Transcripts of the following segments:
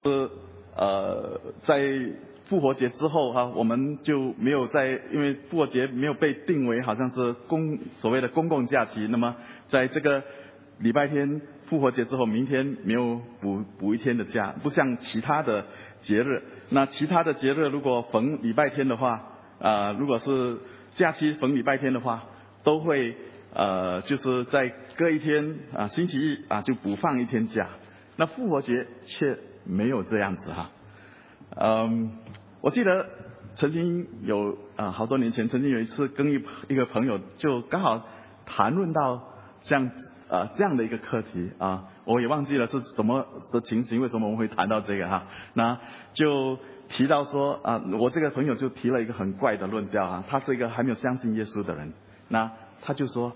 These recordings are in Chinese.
在复活节之后哈，我们就没有因为复活节没有被定为好像是所谓的公共假期，那么在这个礼拜天复活节之后，明天没有补一天的假，不像其他的节日。那其他的节日如果逢礼拜天的话，如果是假期逢礼拜天的话，都会就是在隔一天星期一就补放一天假。那复活节却没有这样子哈。我记得曾经有好多年前，曾经有一次跟一个朋友就刚好谈论到像这样的一个课题我也忘记了是什么的情形，为什么我们会谈到这个哈？那就提到说我这个朋友就提了一个很怪的论调他是一个还没有相信耶稣的人，那他就说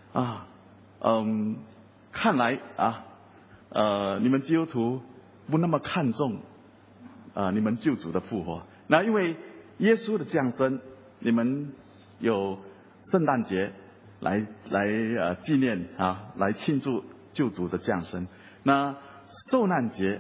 看来你们基督徒不那么看重你们救主的复活。那因为耶稣的降生，你们有圣诞节来纪念来庆祝救主的降生。那受难节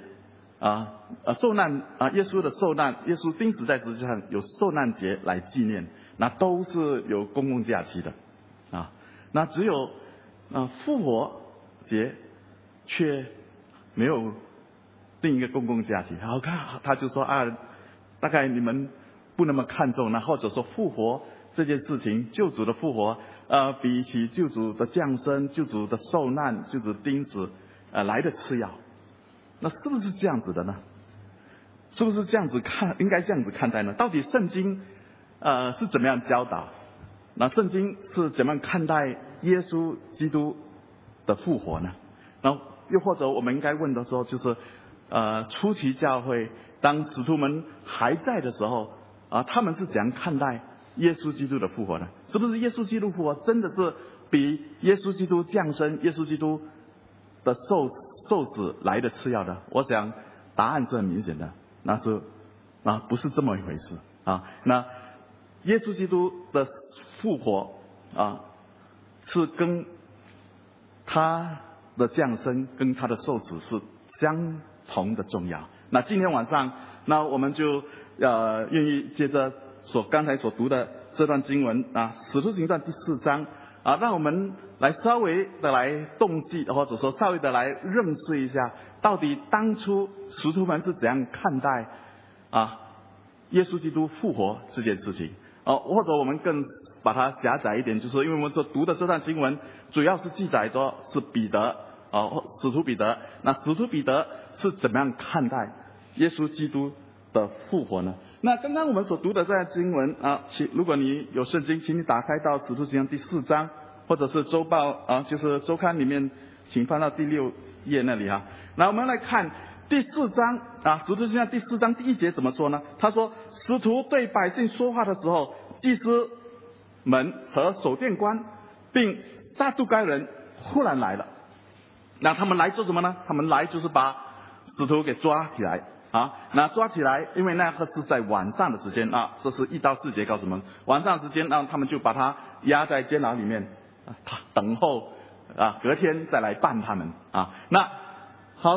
耶稣的受难，耶稣钉死在十字架上有受难节来纪念，那都是有公共假期的那只有复活节却没有定一个公共假期。好看，他就说大概你们不那么看重，那或者说复活这件事情，救主的复活比起救主的降生、救主的受难、救主的钉死来的次要。那是不是这样子的呢？是不是这样子看？应该这样子看待呢？到底圣经是怎么样教导？那圣经是怎么样看待耶稣基督的复活呢？然后又或者我们应该问的说，就是初期教会当使徒们还在的时候他们是怎样看待耶稣基督的复活呢？是不是耶稣基督复活真的是比耶稣基督降生、耶稣基督的受死来的次要的？我想答案是很明显的，那是不是这么一回事那耶稣基督的复活是跟他的降生跟他的受死是相同的重要。那今天晚上，那我们就愿意接着刚才所读的这段经文使徒行传第4章让我们来稍微的来动记，或者说稍微的来认识一下，到底当初使徒们是怎样看待耶稣基督复活这件事情或者我们更把它狭窄一点，就是因为我们所读的这段经文主要是记载着是彼得使徒彼得。那使徒彼得是怎么样看待耶稣基督的复活呢？那刚刚我们所读的这段经文如果你有圣经，请你打开到使徒行传第4章，或者是周报就是周刊里面，请翻到第6页那里那我们来看第4章使徒行传第4章第1节怎么说呢？他说，使徒对百姓说话的时候，祭司们和守殿官并撒都该人忽然来了。那他们来做什么呢？他们来就是把使徒给抓起来那抓起来，因为那个是在晚上的时间这是1到4节告诉我们，晚上时间他们就把他押在监牢里面等候隔天再来办他们那好，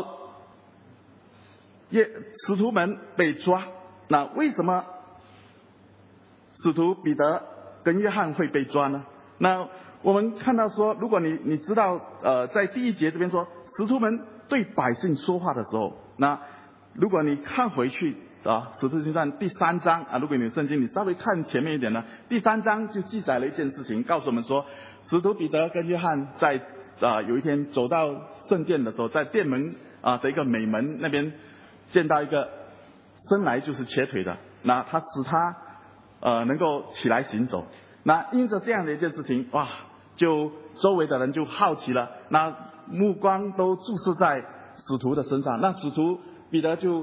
使徒们被抓，那为什么使徒彼得跟约翰会被抓呢？那我们看到说，如果你知道在第1节这边说，使徒们对百姓说话的时候，那如果你看回去使徒行传第3章如果你有圣经，你稍微看前面一点呢，第3章就记载了一件事情，告诉我们说，使徒彼得跟约翰在有一天走到圣殿的时候，在殿门的一个美门那边见到一个生来就是瘸腿的，那他使他能够起来行走。那因着这样的一件事情就周围的人就好奇了，那目光都注视在使徒的身上。那使徒彼得就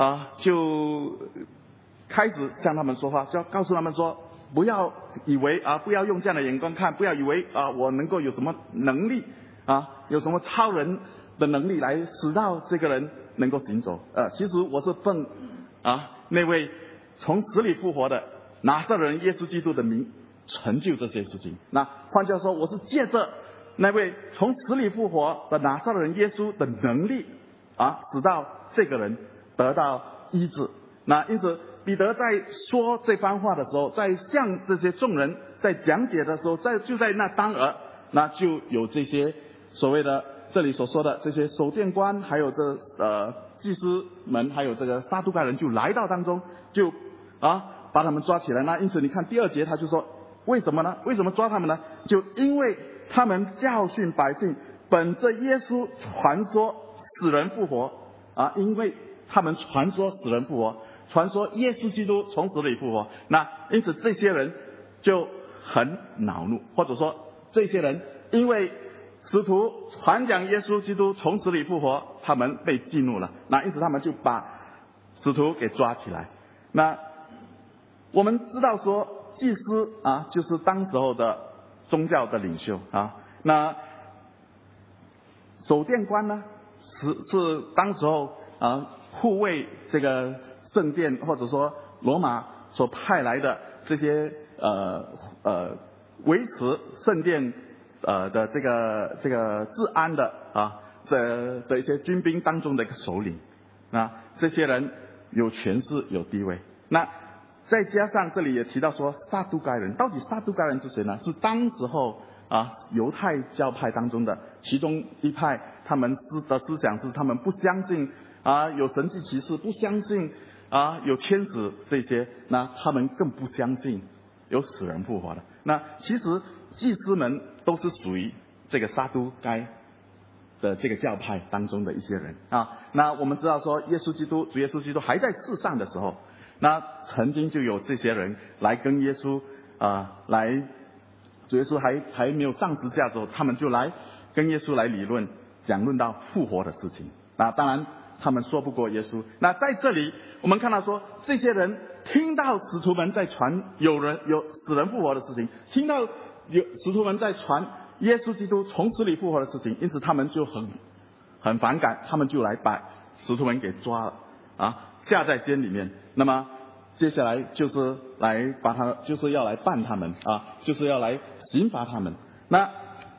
开始向他们说话，就要告诉他们说，不要以为不要用这样的眼光看，不要以为我能够有什么能力有什么超人的能力来使到这个人能够行走其实我是奉那位从死里复活的拿撒勒人耶稣基督的名成就这些事情。那换句话说，我是借着那位从死里复活的拿撒勒人耶稣的能力使到这个人得到医治。那因此彼得在说这番话的时候，在向这些众人在讲解的时候，就在那当儿，那就有这些所谓的这里所说的这些守殿官，还有祭司们，还有这个撒都该人就来到当中，就把他们抓起来。那因此你看第2节他就说，为什么呢？为什么抓他们呢？就因为他们教训百姓，本着耶稣传说死人复活因为他们传说死人复活，传说耶稣基督从死里复活。那因此这些人就很恼怒，或者说这些人因为使徒传讲耶稣基督从死里复活，他们被激怒了。那因此他们就把使徒给抓起来。那我们知道说祭司就是当时候的宗教的领袖那守殿官呢是当时候护卫这个圣殿，或者说罗马所派来的这些维持圣殿的这个治安的的一些军兵当中的一个首领。那这些人有权势有地位。那再加上这里也提到说撒都该人，到底撒都该人是谁呢？是当时候犹太教派当中的其中一派，他们的思想是他们不相信有神迹奇事，不相信有天使这些，那他们更不相信有死人复活的。那其实祭司们都是属于这个撒都该的这个教派当中的一些人那我们知道说主耶稣基督还在世上的时候，那曾经就有这些人来跟耶稣主耶稣还没有上十字架的时候，他们就来跟耶稣来讲论到复活的事情。那当然他们说不过耶稣。那在这里我们看到说，这些人听到使徒们在传有死人复活的事情，听到有使徒们在传耶稣基督从死里复活的事情，因此他们就很反感，他们就来把使徒们给抓了下在监里面。那么接下来就是就是要来办他们就是要来刑罚他们。那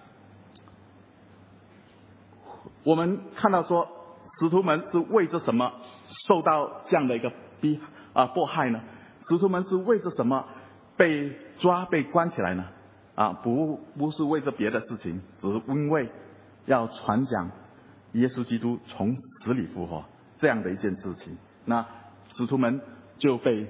我们看到说使徒们是为着什么受到这样的一个迫害呢？使徒们是为着什么被抓被关起来呢？不是为着别的事情，只是因为要传讲耶稣基督从死里复活这样的一件事情。那使徒们就被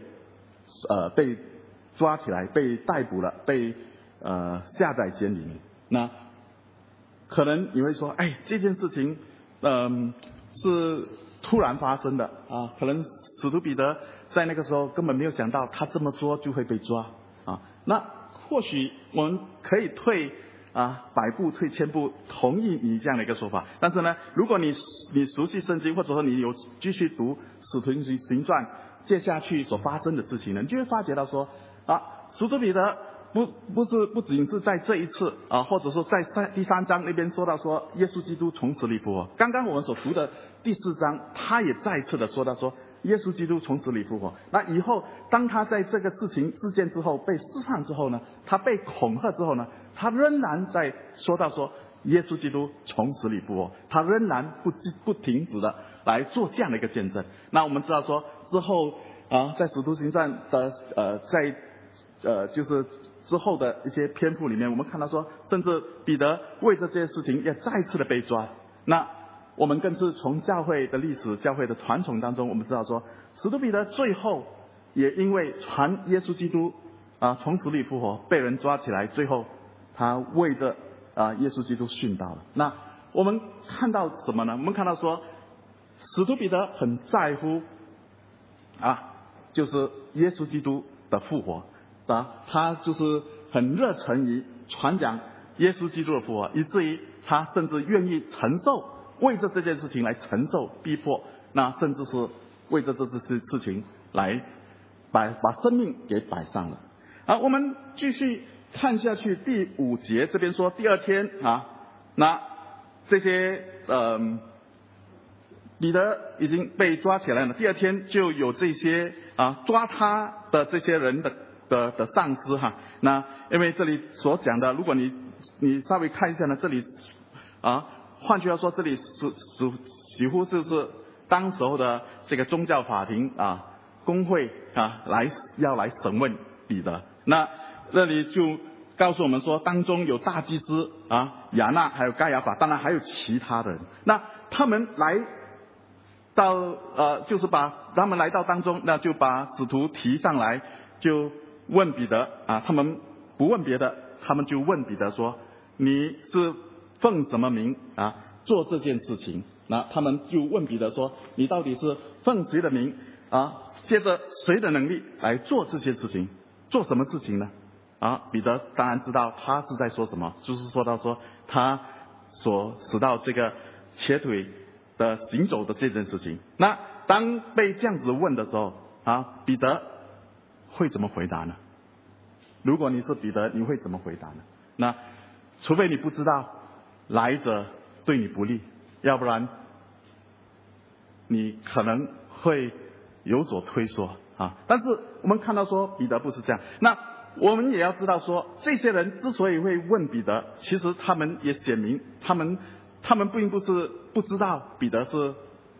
抓起来，被逮捕了，被下在监里面。那可能你会说，这件事情是突然发生的可能使徒彼得在那个时候根本没有想到他这么说就会被抓那或许我们可以退100步退1000步，同意你这样的一个说法。但是呢，如果你熟悉圣经，或者说你有继续读使徒行传接下去所发生的事情呢，你就会发觉到说使徒彼得不仅是在这一次或者说在第3章那边说到说耶稣基督从死里复活。刚刚我们所读的第4章，他也再一次的说到说耶稣基督从死里复活。那以后当他在这个事件之后被释放之后呢，他被恐吓之后呢，他仍然在说到说耶稣基督从死里复活，他仍然不停止的来做这样的一个见证。那我们知道说之后在使徒行传的就是之后的一些篇幅里面，我们看到说甚至彼得为着这些事情也再次的被抓。那我们更是从教会的历史教会的传统当中，我们知道说使徒彼得最后也因为传耶稣基督从死里复活被人抓起来，最后他为着耶稣基督殉道了。那我们看到什么呢？我们看到说使徒彼得很在乎就是耶稣基督的复活他就是很热忱于传讲耶稣基督的复活，以至于他甚至愿意为着这件事情来承受逼迫，那甚至是为着这件事情来把生命给摆上了。我们继续看下去，第5节这边说第2天那这些彼得已经被抓起来了，第2天就有这些抓他的这些人的上司那因为这里所讲的，如果你稍微看一下呢，这里换句话说，这里似乎就是当时候的这个宗教法庭公会要来审问彼得。那这里就告诉我们说，当中有大祭司亚那，还有该亚法，当然还有其他的人。那他们来到就是把他们来到当中，那就把使徒提上来，就问彼得他们不问别的，他们就问彼得说：“你是奉什么名做这件事情？”那他们就问彼得说：“你到底是奉谁的名借着谁的能力来做这些事情？做什么事情呢？”彼得当然知道他是在说什么，就是说到说他所使到这个瘸腿的行走的这件事情。那当被这样子问的时候彼得会怎么回答呢？如果你是彼得，你会怎么回答呢？那除非你不知道来者对你不利，要不然你可能会有所推缩但是我们看到说彼得不是这样。那我们也要知道说，这些人之所以会问彼得，其实他们也显明他们并不是不知道彼得是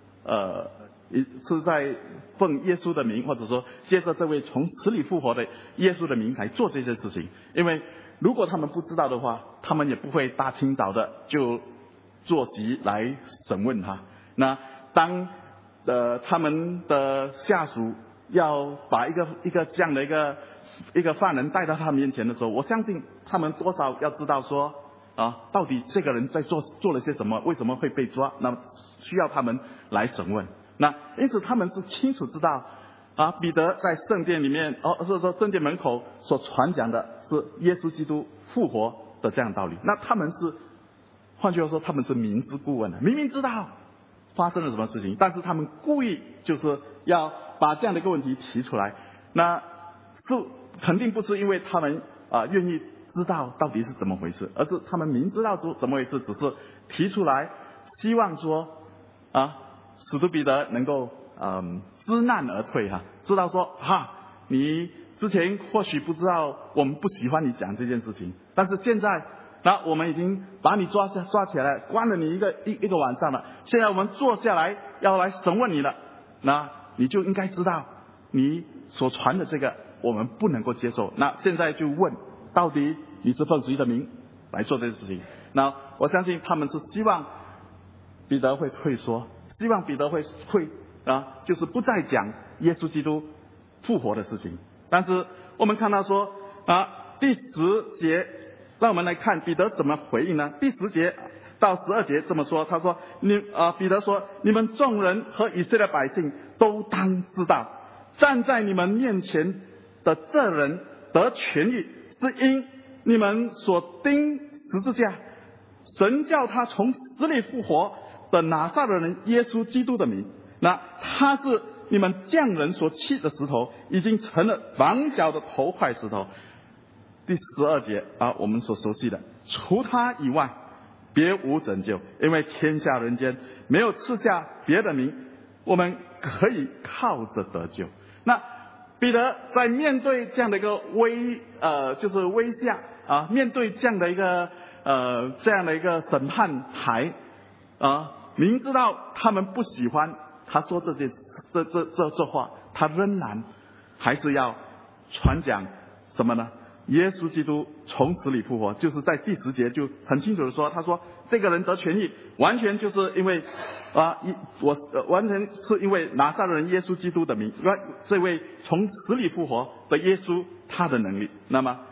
在奉耶稣的名，或者说借着这位从死里复活的耶稣的名来做这件事情。因为如果他们不知道的话，他们也不会大清早的就坐席来审问他。那当他们的下属要把一个这样的一个犯人带到他们面前的时候，我相信他们多少要知道说到底这个人在做了些什么，为什么会被抓，那么需要他们来审问。那因此他们是清楚知道彼得在圣殿里面所以说圣殿门口所传讲的是耶稣基督复活的这样的道理。那他们是换句话说，他们是明知故问的，明明知道发生了什么事情，但是他们故意就是要把这样的一个问题提出来。那是肯定不是因为他们愿意知道到底是怎么回事，而是他们明知道怎么回事，只是提出来希望说使徒彼得能够知难而退知道说你之前或许不知道我们不喜欢你讲这件事情，但是现在我们已经把你抓起来，关了你一个晚上了，现在我们坐下来要来审问你了，那你就应该知道你所传的这个我们不能够接受。那现在就问到底你是奉谁的名来做这件事情。那我相信他们是希望彼得会退缩，希望彼得会就是不再讲耶稣基督复活的事情。但是我们看到说第10节，让我们来看彼得怎么回应呢？第10节到12节这么说，他说彼得说：“你们众人和以色列百姓都当知道，站在你们面前的这人得痊愈，是因你们所钉十字架，神叫他从死里复活的拿撒勒人耶稣基督的名。那他是你们匠人所弃的石头，已经成了房角的头块石头。”第12节我们所熟悉的，除他以外别无拯救，因为天下人间没有赐下别的名，我们可以靠着得救。那彼得在面对这样的一个就是威吓面对这样的一个审判台明知道他们不喜欢他说这话，他仍然还是要传讲什么呢？耶稣基督从死里复活，就是在第10节就很清楚的说，他说这个人得痊愈，完全就是因为完全是因为拿撒勒人耶稣基督的名，这位从死里复活的耶稣他的能力。那么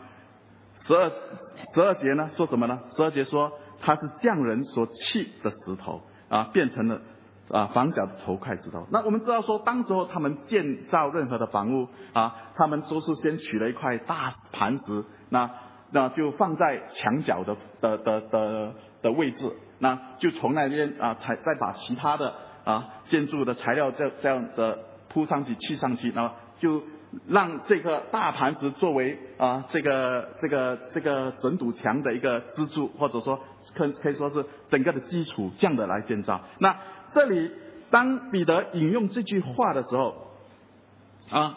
12节呢说什么呢？12节说他是匠人所弃的石头变成了房角的头块石头。那我们知道说，当时候他们建造任何的房屋他们都是先取了一块大磐石，那就放在墙角的位置，那就从那边再把其他的建筑的材料这样的铺上去砌上去，然后就让这个大磐石作为这个整堵墙的一个支柱，或者说可以说是整个的基础，这样的来建造。那这里当彼得引用这句话的时候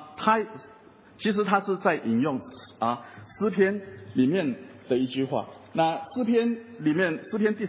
其实他是在引用诗篇里面的一句话那诗篇里面，诗篇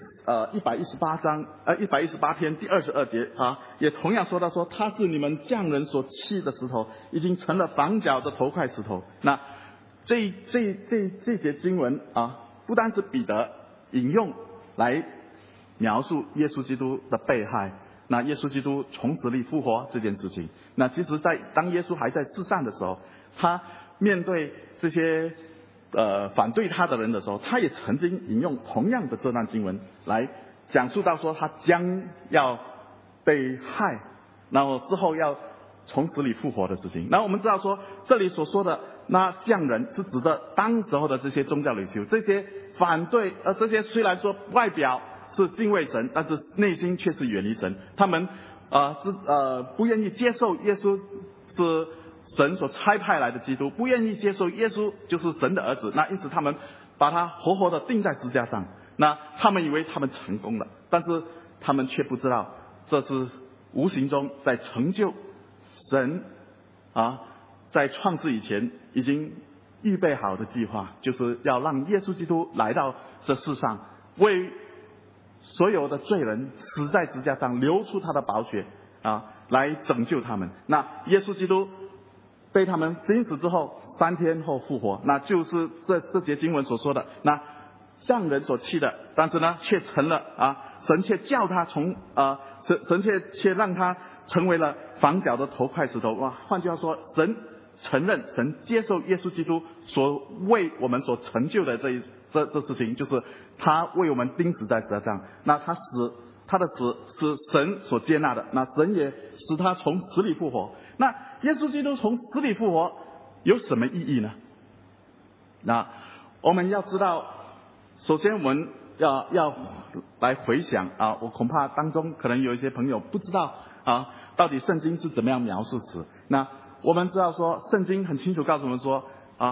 118篇第22节啊，也同样说到说，他是你们匠人所弃的石头，已经成了房角的头块石头。那这节经文啊，不单是彼得引用来描述耶稣基督的被害，那耶稣基督从死里复活这件事情。那其实当耶稣还在世上的时候，他面对这些反对他的人的时候，他也曾经引用同样的这段经文来讲述到说他将要被害，然后之后要从死里复活的事情。那我们知道说，这里所说的那匠人是指着当时候的这些宗教领袖，这些反对这些虽然说外表是敬畏神，但是内心却是远离神，他们不愿意接受耶稣是神所差派来的基督，不愿意接受耶稣就是神的儿子，那因此他们把他活活的钉在十字架上。那他们以为他们成功了，但是他们却不知道，这是无形中在成就神在创世以前已经预备好的计划，就是要让耶稣基督来到这世上，为所有的罪人死在十字架上，流出他的宝血来拯救他们。那耶稣基督被他们钉死之后，3天后复活，那就是这节经文所说的，那匠人所弃的，但是呢却成了神却叫他神却让他成为了房角的头块石头。换句话说，神承认，神接受耶稣基督所为我们所成就的这事情，就是他为我们钉死在十字架上。那他的死是神所接纳的，那神也使他从死里复活。那耶稣基督从死里复活有什么意义呢？那我们要知道，首先我们要来回想我恐怕当中可能有一些朋友不知道到底圣经是怎么样描述死。那我们知道说，圣经很清楚告诉我们说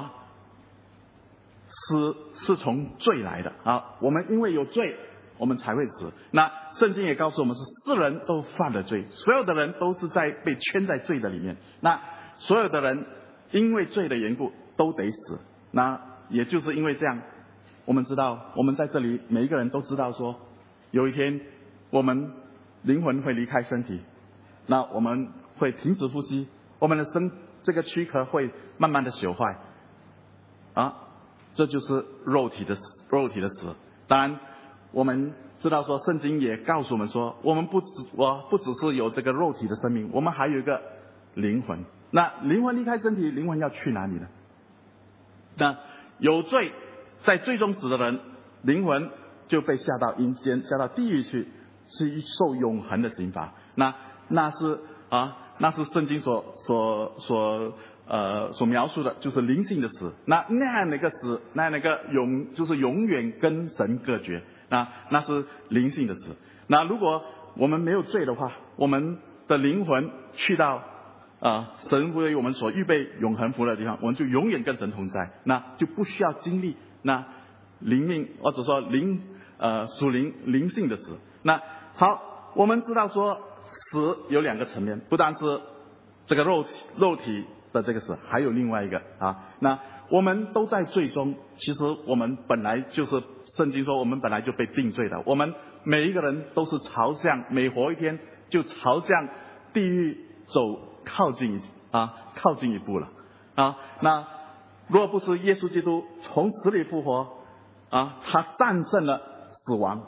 死是从罪来的我们因为有罪我们才会死。那圣经也告诉我们是世人都犯了罪，所有的人都是被圈在罪的里面，那所有的人因为罪的缘故都得死。那也就是因为这样，我们知道，我们在这里每一个人都知道说，有一天我们灵魂会离开身体，那我们会停止呼吸，我们的这个躯壳会慢慢的朽坏这就是肉体的死。当然我们知道说，圣经也告诉我们说，我们不只是有这个肉体的生命，我们还有一个灵魂。那灵魂离开身体，灵魂要去哪里呢？那有罪，在罪中死的人，灵魂就被下到阴间，下到地狱去，是受永恒的刑罚。那是圣经所描述的，就是灵性的死。那样的一个死，那样的一个就是永远跟神隔绝。那是灵性的死。那如果我们没有罪的话，我们的灵魂去到神为我们所预备永恒福乐的地方，我们就永远跟神同在，那就不需要经历那灵命或者说属灵性的死。那好，我们知道说死有2个层面，不单是这个肉体的这个死，还有另外一个那我们都在罪中，其实我们本来就是圣经说我们本来就被定罪的，我们每一个人都是每活一天就朝向地狱靠近一步了那若不是耶稣基督从死里复活他战胜了死亡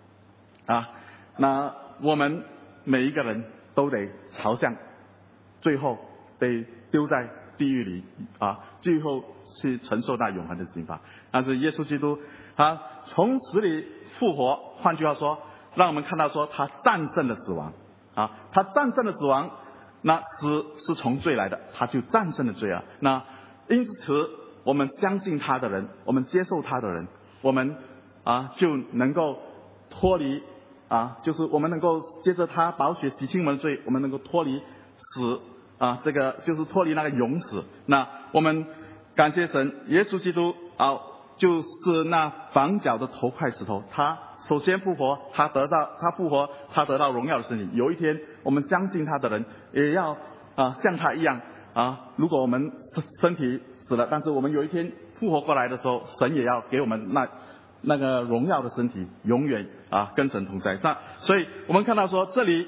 那我们每一个人都得朝向最后被丢在地狱里最后去承受那永恒的刑罚。但是耶稣基督他从死里复活，换句话说，让我们看到说他战胜了死亡他战胜了死亡。那死是从罪来的，他就战胜了罪那因此我们相信他的人，我们接受他的人，我们就能够脱离就是我们能够接着他宝血洗清我们的罪，我们能够脱离死这个就是脱离那个永死。那我们感谢神，耶稣基督就是那房角的头块石头，他首先复活，他复活，他得到荣耀的身体。有一天我们相信他的人也要像他一样如果我们身体死了，但是我们有一天复活过来的时候，神也要给我们那个荣耀的身体永远跟神同在。那所以我们看到说这里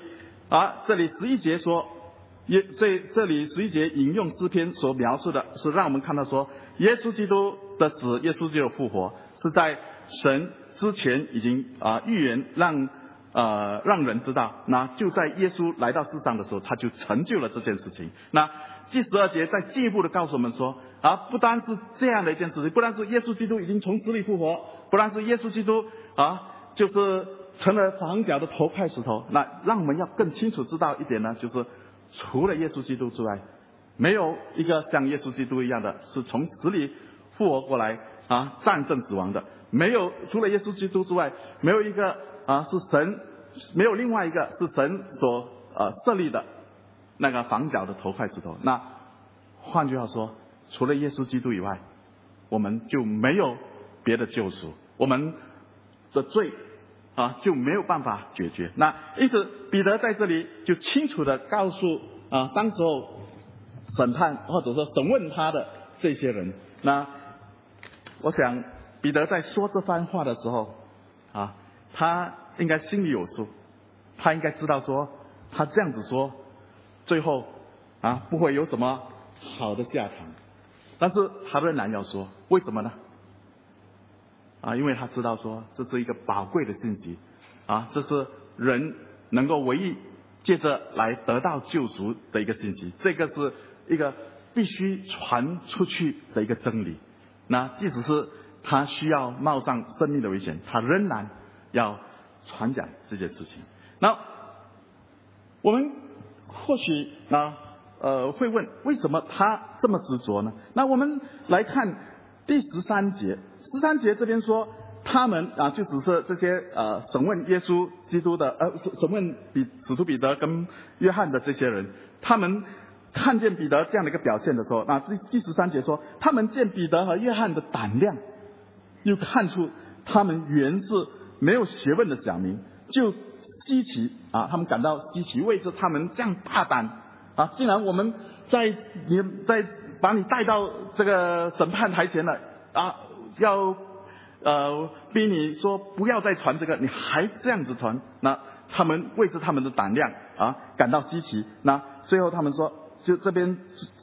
11节说，这里11节引用诗篇所描述的是让我们看到说，耶稣基督的死，耶稣基督的复活是在神之前已经预言让人知道，那就在耶稣来到世上的时候，他就成就了这件事情。那第12节再进一步的告诉我们说，不单是这样的一件事情，不单是耶稣基督已经从死里复活，不单是耶稣基督就是成了房角的头块石头，那让我们要更清楚知道一点呢，就是除了耶稣基督之外，没有一个像耶稣基督一样的是从死里复活过来战胜死亡的，没有除了耶稣基督之外，没有一个是神，没有另外一个是神所设立的那个房角的头块石头。那换句话说，除了耶稣基督以外，我们就没有别的救赎，我们的罪就没有办法解决。那因此彼得在这里就清楚的告诉当时候审判或者说审问他的这些人。那我想彼得在说这番话的时候他应该心里有数，他应该知道说他这样子说最后不会有什么好的下场，但是他仍然要说，为什么呢？因为他知道说这是一个宝贵的信息这是人能够唯一借着来得到救赎的一个信息，这个是一个必须传出去的一个真理。那即使是他需要冒上生命的危险，他仍然要传讲这件事情。那我们或许会问，为什么他这么执着呢？那我们来看第13节，13节这边说，他们就只是这些审问耶稣基督的审问使徒彼得跟约翰的这些人，他们看见彼得这样的一个表现的时候，第13节说，他们见彼得和约翰的胆量，又看出他们原是没有学问的小民，就稀奇他们感到稀奇，为着他们这样大胆既然我们在把你带到这个审判台前了要逼你说不要再传这个，你还这样子传，那他们为着他们的胆量感到稀奇。那最后他们说，就这边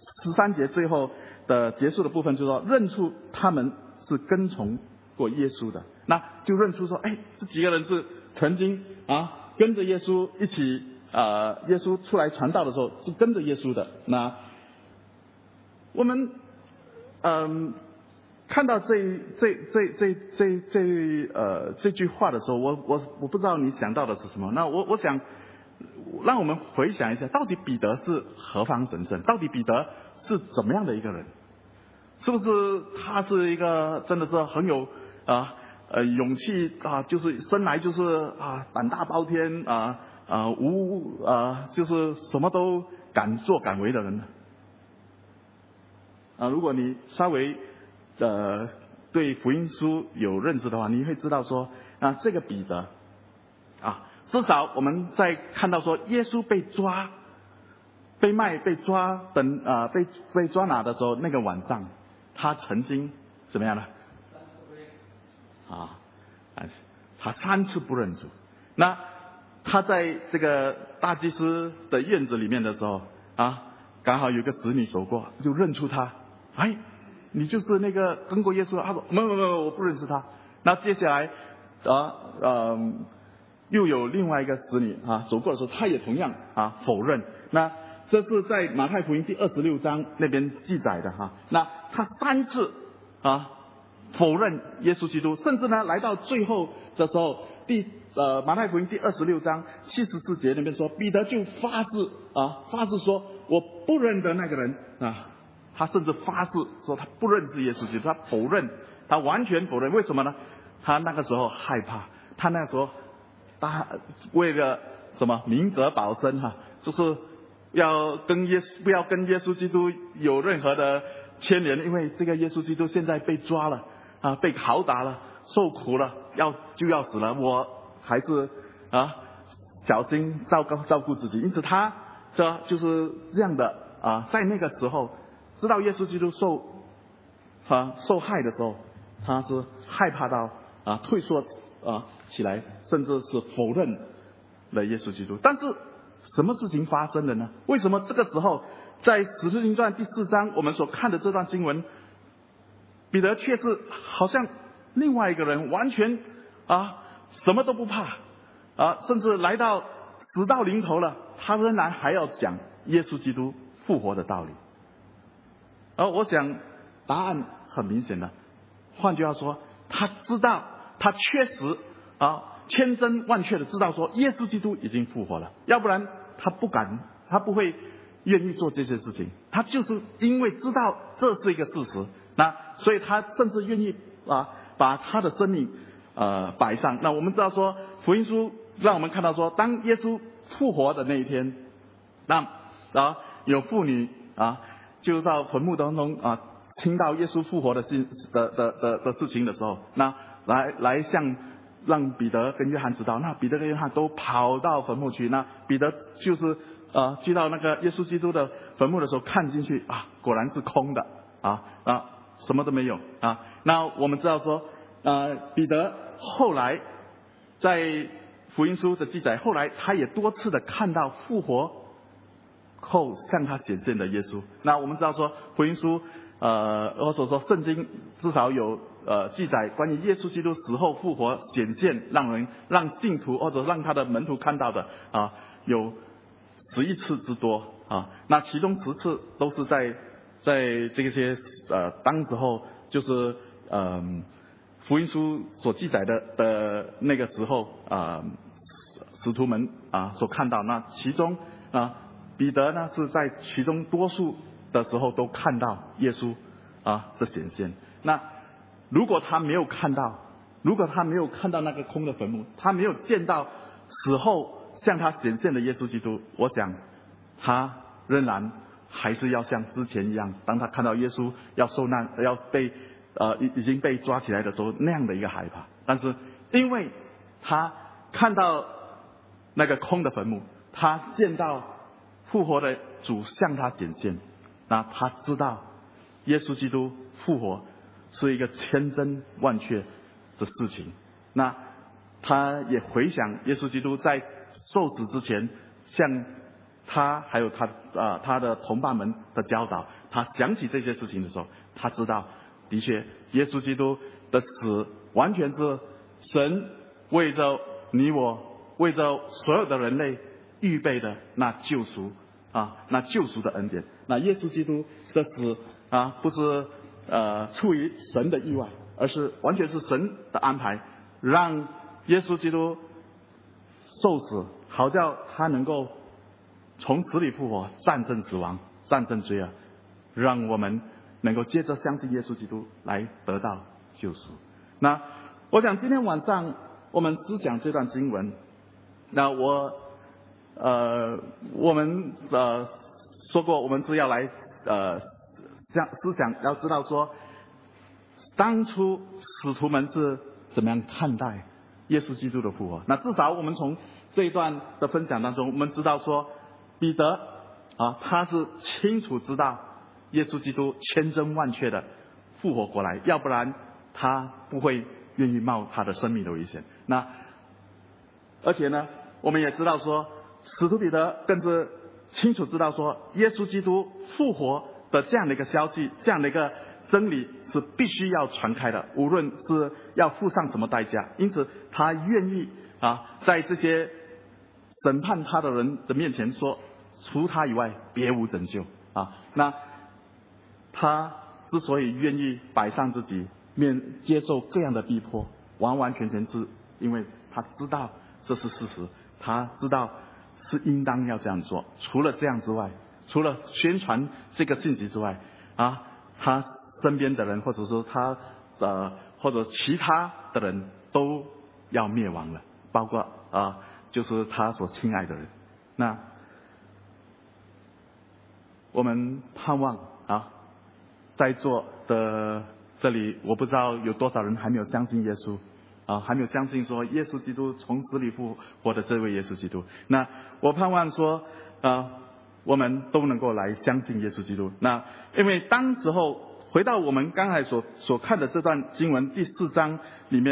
13节最后的结束的部分就说，认出他们是跟从过耶稣的，那就认出说，这几个人是曾经跟着耶稣一起耶稣出来传道的时候是跟着耶稣的。那我们看到这句话的时候，我不知道你想到的是什么。那我想让我们回想一下，到底彼得是何方神圣？到底彼得是怎么样的一个人？是不是他是一个真的是很有勇气就是生来就是胆大包天就是什么都敢作敢为的人呢？如果你稍微对福音书有认识的话，你会知道说这个彼得至少我们在看到说耶稣被抓、被卖、被抓被抓拿的时候，那个晚上他曾经怎么样呢？他3次不认主。那他在这个大祭司的院子里面的时候刚好有个使女走过，就认出他，你就是那个跟过耶稣的。他说没有，我不认识他。那接下来又有另外一个使女走过的时候，他也同样否认。那这是在马太福音第26章那边记载的那他3次否认耶稣基督，甚至呢来到最后的时候，马太福音第26章74节那边说，彼得就发誓说我不认得那个人他甚至发誓说他不认识耶稣基督，他否认，他完全否认。为什么呢？他那个时候害怕，他那个时候为了什么明哲保身就是不要跟耶稣基督有任何的牵连，因为这个耶稣基督现在被抓了被拷打了，受苦了，就要死了，我还是小心照顾自己。因此他就是这样的在那个时候知道耶稣基督受害的时候，他是害怕到退缩起来，甚至是否认了耶稣基督。但是什么事情发生了呢？为什么这个时候在使徒行传第4章我们所看的这段经文，彼得却是好像另外一个人，完全什么都不怕甚至来到死到临头了，他仍然还要讲耶稣基督复活的道理。而我想答案很明显的，换句话说，他知道，他确实千真万确的知道说耶稣基督已经复活了，要不然他不会愿意做这些事情。他就是因为知道这是一个事实，所以他甚至愿意把他的生命摆上。那我们知道说福音书让我们看到说，当耶稣复活的那一天，有妇女就到坟墓当中听到耶稣复活的事情的时候，来让彼得跟约翰知道，那彼得跟约翰都跑到坟墓去。那彼得就是去到那个耶稣基督的坟墓的时候，看进去果然是空的什么都没有那我们知道说彼得后来在福音书的记载，后来他也多次的看到复活后向他显现的耶稣。那我们知道说福音书或者说圣经至少有记载关于耶稣基督死后复活显现，让信徒或者让他的门徒看到的有11次之多那其中10次都是在这些当时候就是福音书所记载的那个时候使徒们所看到。那其中彼得呢是在其中多数的时候都看到耶稣的显现。那如果他没有看到那个空的坟墓，他没有见到死后向他显现的耶稣基督，我想他仍然还是要像之前一样，当他看到耶稣要受难要被已经被抓起来的时候那样的一个害怕。但是因为他看到那个空的坟墓，他见到复活的主向他显现，那他知道耶稣基督复活是一个千真万确的事情。那他也回想耶稣基督在受死之前向他还有他的同伴们的教导，他想起这些事情的时候，他知道的确耶稣基督的死完全是神为着你我为着所有的人类预备的那救赎的恩典。那耶稣基督的死不是出于神的意外，而是完全是神的安排，让耶稣基督受死，好叫他能够从死里复活，战胜死亡，战胜罪恶，让我们能够接着相信耶稣基督来得到救赎。那我想今天晚上我们思想这段经文，那我们说过，我们是要来思想要知道说，当初使徒们是怎么样看待耶稣基督的复活。那至少我们从这一段的分享当中，我们知道说彼得他是清楚知道耶稣基督千真万确的复活过来，要不然他不会愿意冒他的生命的危险。那而且呢，我们也知道说使徒彼得更是清楚知道说耶稣基督复活的这样的一个消息，这样的一个真理是必须要传开的，无论是要付上什么代价。因此他愿意在这些审判他的人的面前说，除他以外别无拯救那他之所以愿意摆上自己接受各样的逼迫，完完全全是因为他知道这是事实，他知道是应当要这样做。除了这样之外，除了宣传这个信息之外他身边的人或者说他或者其他的人都要灭亡了，包括就是他所亲爱的人。那我们盼望在座的这里，我不知道有多少人还没有相信耶稣还没有相信说耶稣基督从死里复活的这位耶稣基督。那我盼望说我们都能够来相信耶稣基督。那因为当时候回到我们刚才所看的这段经文第4章里面呢，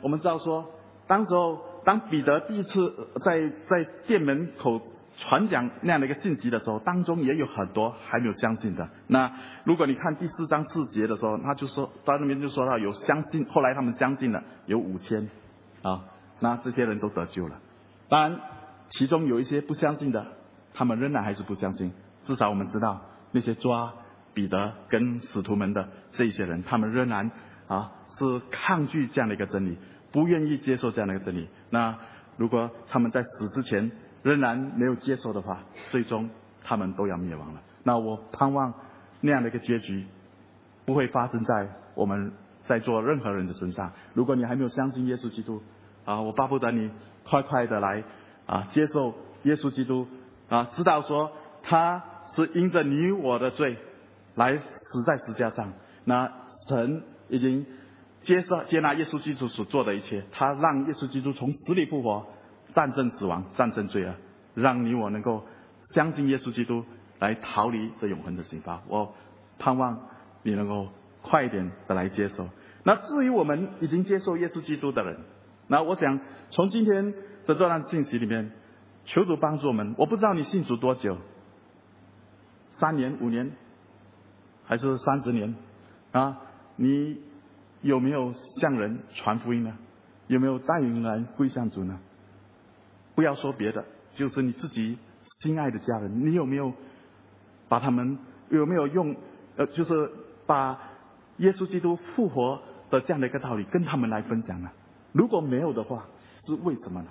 我们知道说，当彼得第一次在店门口传讲那样的一个信息的时候，当中也有很多还没有相信的。那如果你看第4章4节的时候，他就说到那边就说到有相信，后来他们相信了有5000啊，那这些人都得救了。当然其中有一些不相信的，他们仍然还是不相信。至少我们知道那些抓彼得跟使徒们的这一些人，他们仍然是抗拒这样的一个真理，不愿意接受这样的一个真理。那如果他们在死之前仍然没有接受的话，最终他们都要灭亡了。那我盼望那样的一个结局不会发生在我们在座任何人的身上。如果你还没有相信耶稣基督我巴不得你快快的来接受耶稣基督知道说他是因着你我的罪来死在十字架上。那神已经接纳耶稣基督所做的一切，他让耶稣基督从死里复活，战胜死亡，战胜罪恶，让你我能够相信耶稣基督来逃离这永恒的刑罚。我盼望你能够快一点的来接受。那至于我们已经接受耶稣基督的人，那我想从今天的这段信息里面，求主帮助我们。我不知道你信主多久，3年、5年，还是30年你有没有向人传福音呢？有没有带领人归向主呢？不要说别的，就是你自己心爱的家人，你有没有把他们用就是把耶稣基督复活的这样的一个道理跟他们来分享呢？如果没有的话，是为什么呢？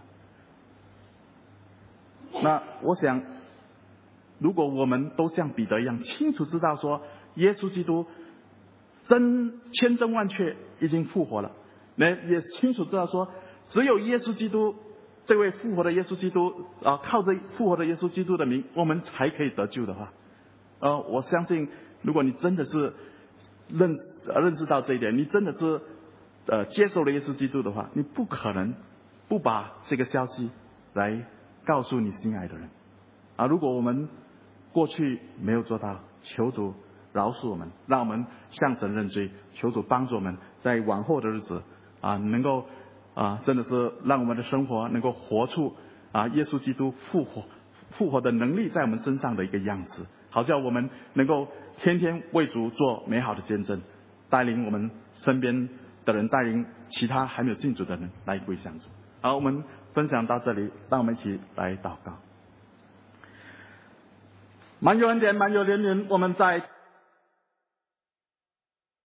那我想，如果我们都像彼得一样清楚知道说耶稣基督千真万确已经复活了，那也清楚知道说只有耶稣基督这位复活的耶稣基督靠着复活的耶稣基督的名，我们才可以得救的话，我相信如果你真的是认知到这一点，你真的是接受了耶稣基督的话，你不可能不把这个消息来告诉你心爱的人如果我们过去没有做到，求主饶恕我们，让我们向神认罪，求主帮助我们在往后的日子能够真的是让我们的生活能够活出耶稣基督复活的能力在我们身上的一个样子，好叫我们能够天天为主做美好的见证，带领我们身边的人，带领其他还没有信主的人来归向主。好，我们分享到这里，让我们一起来祷告。满有恩典，满有怜悯，我们在